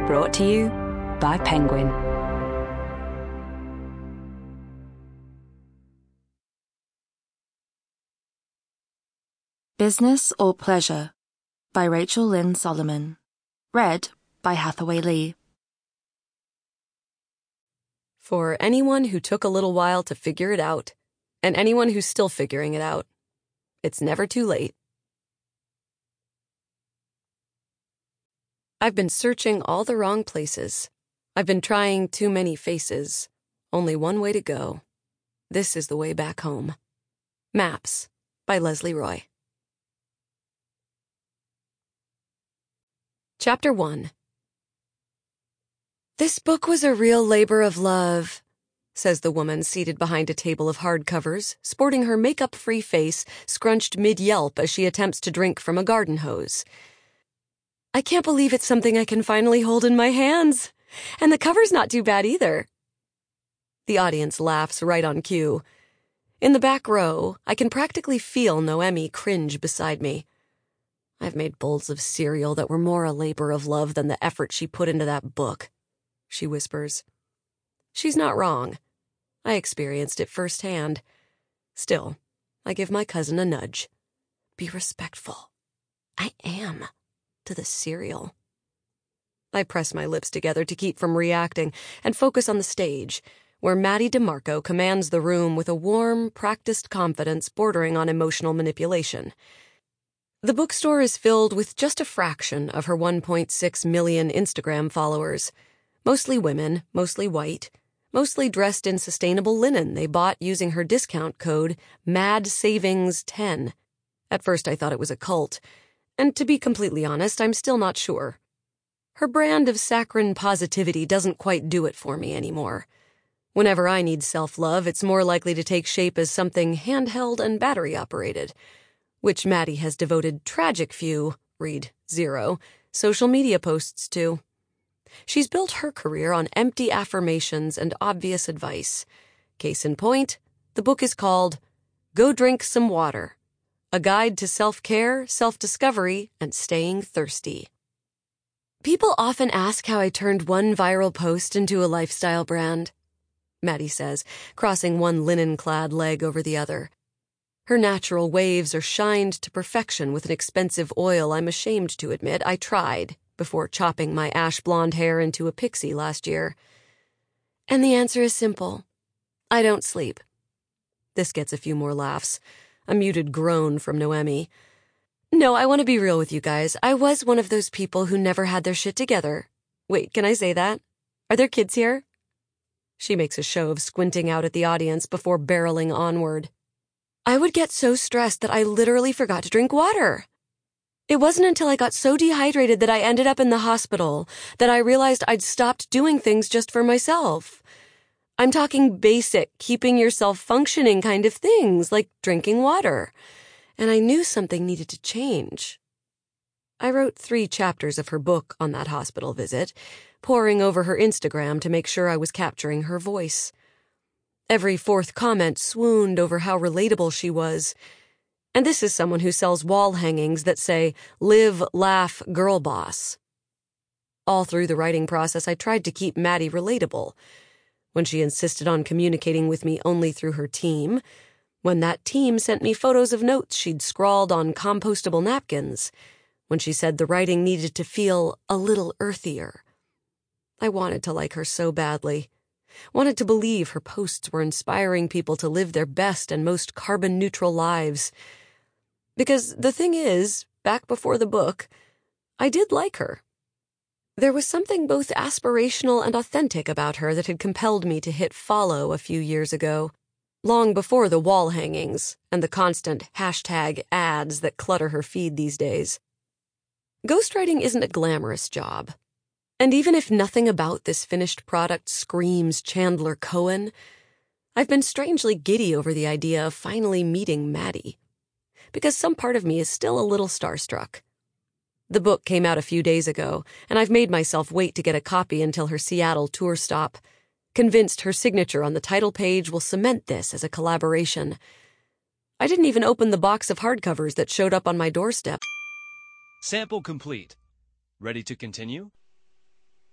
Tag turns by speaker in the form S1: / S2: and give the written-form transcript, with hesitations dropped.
S1: Brought to you by Penguin.
S2: Business or Pleasure by Rachel Lynn Solomon. Read by Hathaway Lee.
S3: For anyone who took a little while to figure it out, and anyone who's still figuring it out, it's never too late. I've been searching all the wrong places. I've been trying too many faces. Only one way to go. This is the way back home. Maps by Leslie Roy. Chapter 1. This book was a real labor of love, says the woman seated behind a table of hardcovers, sporting her makeup-free face scrunched mid-yelp as she attempts to drink from a garden hose. I can't believe it's something I can finally hold in my hands. And the cover's not too bad either. The audience laughs right on cue. In the back row, I can practically feel Noemi cringe beside me. I've made bowls of cereal that were more a labor of love than the effort she put into that book, she whispers. She's not wrong. I experienced it firsthand. Still, I give my cousin a nudge. Be respectful. I am. To the cereal. I press my lips together to keep from reacting and focus on the stage, where Maddie DeMarco commands the room with a warm, practiced confidence bordering on emotional manipulation. The bookstore is filled with just a fraction of her 1.6 million Instagram followers. Mostly women, mostly white, mostly dressed in sustainable linen they bought using her discount code MADSAVINGS10. At first I thought it was a cult, and to be completely honest, I'm still not sure. Her brand of saccharine positivity doesn't quite do it for me anymore. Whenever I need self-love, it's more likely to take shape as something handheld and battery-operated, which Maddie has devoted tragic few, read 0, social media posts to. She's built her career on empty affirmations and obvious advice. Case in point, the book is called Go Drink Some Water. A guide to self-care, self-discovery, and staying thirsty. People often ask how I turned one viral post into a lifestyle brand, Maddie says, crossing one linen-clad leg over the other. Her natural waves are shined to perfection with an expensive oil I'm ashamed to admit I tried before chopping my ash blonde hair into a pixie last year. And the answer is simple. I don't sleep. This gets a few more laughs. A muted groan from Noemi. No, I want to be real with you guys. I was one of those people who never had their shit together. Wait, can I say that? Are there kids here? She makes a show of squinting out at the audience before barreling onward. I would get so stressed that I literally forgot to drink water. It wasn't until I got so dehydrated that I ended up in the hospital that I realized I'd stopped doing things just for myself. I'm talking basic, keeping yourself functioning kind of things, like drinking water. And I knew something needed to change. I wrote 3 chapters of her book on that hospital visit, poring over her Instagram to make sure I was capturing her voice. Every 4th comment swooned over how relatable she was. And this is someone who sells wall hangings that say, "Live, laugh, girl boss." All through the writing process, I tried to keep Maddie relatable. When she insisted on communicating with me only through her team, when that team sent me photos of notes she'd scrawled on compostable napkins, when she said the writing needed to feel a little earthier. I wanted to like her so badly. Wanted to believe her posts were inspiring people to live their best and most carbon-neutral lives. Because the thing is, back before the book, I did like her. There was something both aspirational and authentic about her that had compelled me to hit follow a few years ago, long before the wall hangings and the constant hashtag ads that clutter her feed these days. Ghostwriting isn't a glamorous job. And even if nothing about this finished product screams Chandler Cohen, I've been strangely giddy over the idea of finally meeting Maddie. Because some part of me is still a little starstruck. The book came out a few days ago, and I've made myself wait to get a copy until her Seattle tour stop, convinced her signature on the title page will cement this as a collaboration. I didn't even open the box of hardcovers that showed up on my doorstep.
S4: Sample complete. Ready to continue?